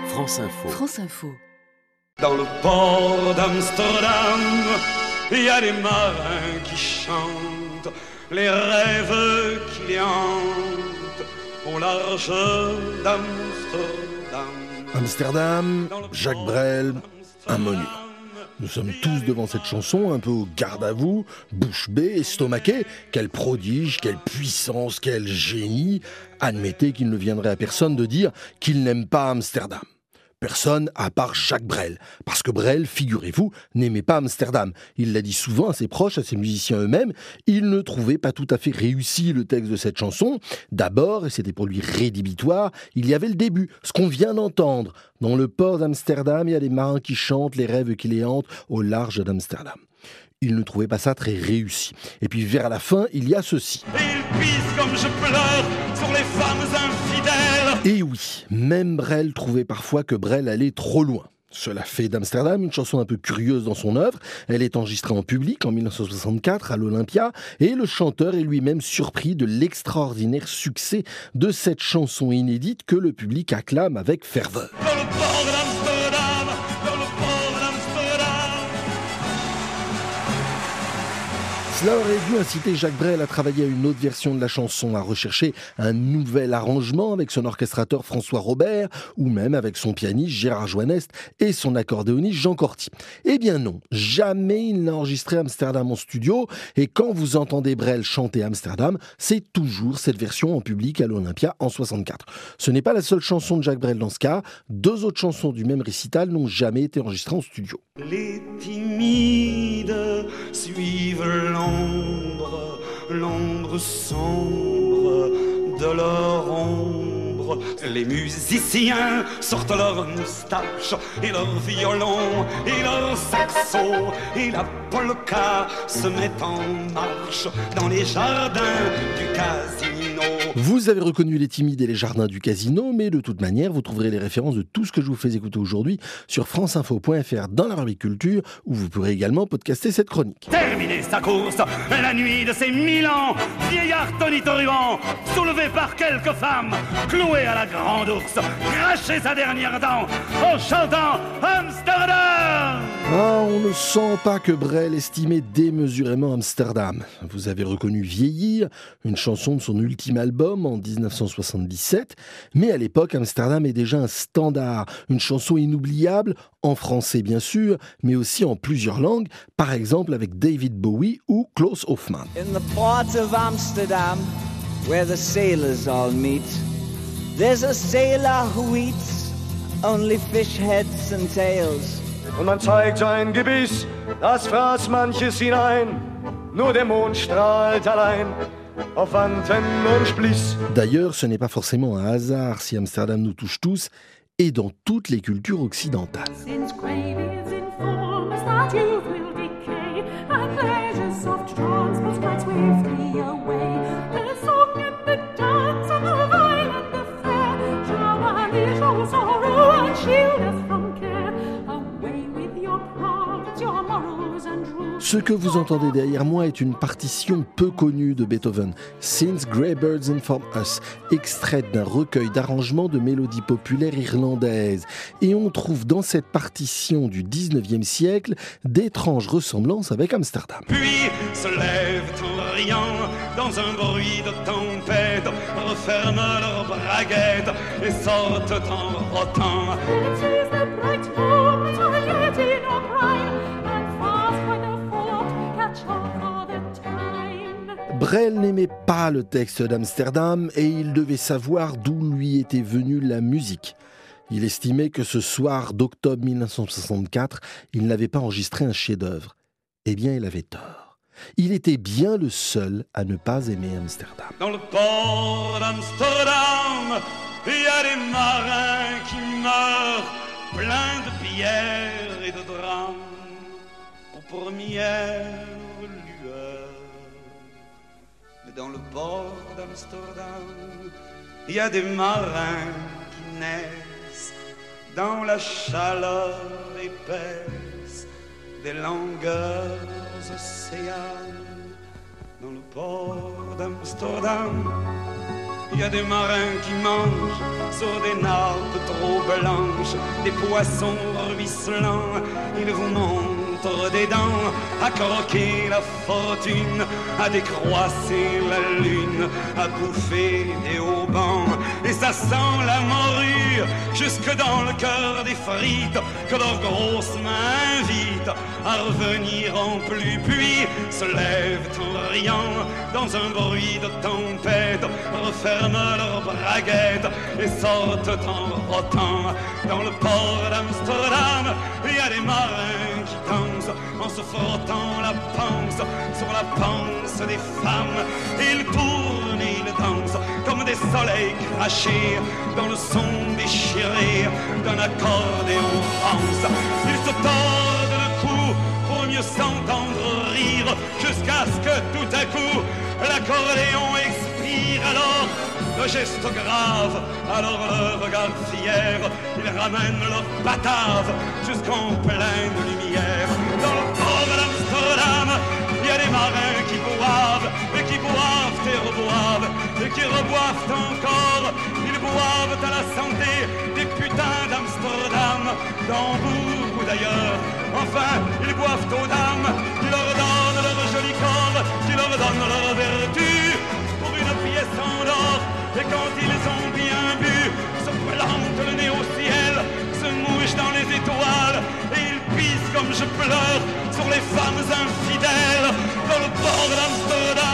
France Info. France Info. Dans le port d'Amsterdam, il y a des marins qui chantent les rêves qui les hantent au large d'Amsterdam. Amsterdam, Jacques Brel, un monument. Nous sommes tous devant cette chanson, un peu au garde à vous, bouche bée, estomaquée. Quel prodige, quelle puissance, quel génie. Admettez qu'il ne viendrait à personne de dire qu'il n'aime pas Amsterdam. Personne à part Jacques Brel. Parce que Brel, figurez-vous, n'aimait pas Amsterdam. Il l'a dit souvent à ses proches, à ses musiciens eux-mêmes. Il ne trouvait pas tout à fait réussi le texte de cette chanson. D'abord, et c'était pour lui rédhibitoire, il y avait le début, ce qu'on vient d'entendre. Dans le port d'Amsterdam, il y a des marins qui chantent les rêves qui les hantent au large d'Amsterdam. Il ne trouvait pas ça très réussi. Et puis vers la fin, il y a ceci. Et ils puissent comme je pleure sur les femmes infidèles. Et oui, même Brel trouvait parfois que Brel allait trop loin. Cela fait d'Amsterdam une chanson un peu curieuse dans son œuvre. Elle est enregistrée en public en 1964 à l'Olympia et le chanteur est lui-même surpris de l'extraordinaire succès de cette chanson inédite que le public acclame avec ferveur. Dans le port d'Amsterdam, dans le port d'Amsterdam. Cela aurait dû inciter Jacques Brel à travailler à une autre version de la chanson, à rechercher un nouvel arrangement avec son orchestrateur François Robert, ou même avec son pianiste Gérard Joannest et son accordéoniste Jean Corty. Eh bien non, jamais il n'a enregistré Amsterdam en studio, et quand vous entendez Brel chanter Amsterdam, c'est toujours cette version en public à l'Olympia en 64. Ce n'est pas la seule chanson de Jacques Brel dans ce cas, deux autres chansons du même récital n'ont jamais été enregistrées en studio. Les timides suivent l'ombre sombre de leur ombre. Les musiciens sortent leurs moustaches et leurs violons et leurs saxos et la polka se met en marche dans les jardins du casino. Vous avez reconnu les timides et les jardins du casino, mais de toute manière, vous trouverez les références de tout ce que je vous fais écouter aujourd'hui sur franceinfo.fr dans la rubrique culture, où vous pourrez également podcaster cette chronique. Terminer sa course, la nuit de ses 1000 ans, vieillard tonitruant, soulevé par quelques femmes, cloué à la grande ours, craché sa dernière dent, en chantant Amsterdam. Ah, on ne sent pas que Brel estimait démesurément Amsterdam. Vous avez reconnu Vieillir, une chanson de son ultime album en 1977, mais à l'époque, Amsterdam est déjà un standard, une chanson inoubliable, en français bien sûr, mais aussi en plusieurs langues, par exemple avec David Bowie ou Klaus Hoffmann. In the port of Amsterdam, where the sailors all meet, there's a sailor who eats only fish heads and tails. Und man zeigt ein Gebiss, das fraß manches hinein, nur der Mond strahlt allein auf Antennen und Spliss. D'ailleurs, ce n'est pas forcément un hasard si Amsterdam nous touche tous et dans toutes les cultures occidentales. Since cravings inform us that youth will decay, and pleasure's soft transports glide swiftly away, the song and the dance and the vine and the fair shall banish all sorrow and shield us from care. Away with your prophets, your morals and rules. Ce que vous entendez derrière moi est une partition peu connue de Beethoven, Since Grey Birds Inform Us, extraite d'un recueil d'arrangements de mélodies populaires irlandaises. Et on trouve dans cette partition du 19e siècle d'étranges ressemblances avec Amsterdam. Puis se lèvent en riant dans un bruit de tempête, referment leurs braguettes et sortent en rotant. It is the bright moments of yet in our prime, and fast when the fall catch up for the time. Brel n'aimait pas le texte d'Amsterdam et il devait savoir d'où lui était venue la musique. Il estimait que ce soir d'octobre 1964, il n'avait pas enregistré un chef-d'œuvre. Eh bien, il avait tort. Il était bien le seul à ne pas aimer Amsterdam. Dans le port d'Amsterdam, il y a des marins qui meurent, pleins de pierres et de drames, aux premières lueurs. Mais dans le port d'Amsterdam, il y a des marins qui naissent dans la chaleur épaisse des longueurs océanes. Dans le port d'Amsterdam, il y a des marins qui mangent sur des nappes trop blanches blanches, des poissons ruisselants. Ils vous montrent des dents à croquer la fortune, à décroisser la lune, à bouffer des haubans. Et ça sent la morue jusque dans le cœur des frites que leurs grosses mains invitent à revenir en pluie. Puis se lèvent en riant dans un bruit de tempête, referment leurs braguettes et sortent en rotant. Dans le port d'Amsterdam, il y a des marins qui dansent en se frottant la panse sur la panse des femmes. Ils tournent et ils dansent comme des soleils crachés dans le son déchiré d'un accordéon rance. Ils se tordent le cou pour mieux s'entendre rire, jusqu'à ce que tout à coup l'accordéon expire. Alors le geste grave, alors le regard fier, ils ramènent leur batave jusqu'en pleine lumière. Dans le port d'Amsterdam, il y a des marins qui boivent et qui boivent et reboivent et qui reboivent encore. Ils boivent à la santé des putains d'Amsterdam, dans beaucoup d'ailleurs. Enfin, ils boivent aux dames qui leur donnent leur joli corps, qui leur donnent leur vertu pour une pièce en or. Et quand ils ont bien bu, se plantent le nez au ciel, se mouchent dans les étoiles, et ils pissent comme je pleure sur les femmes infidèles dans le port d'Amsterdam.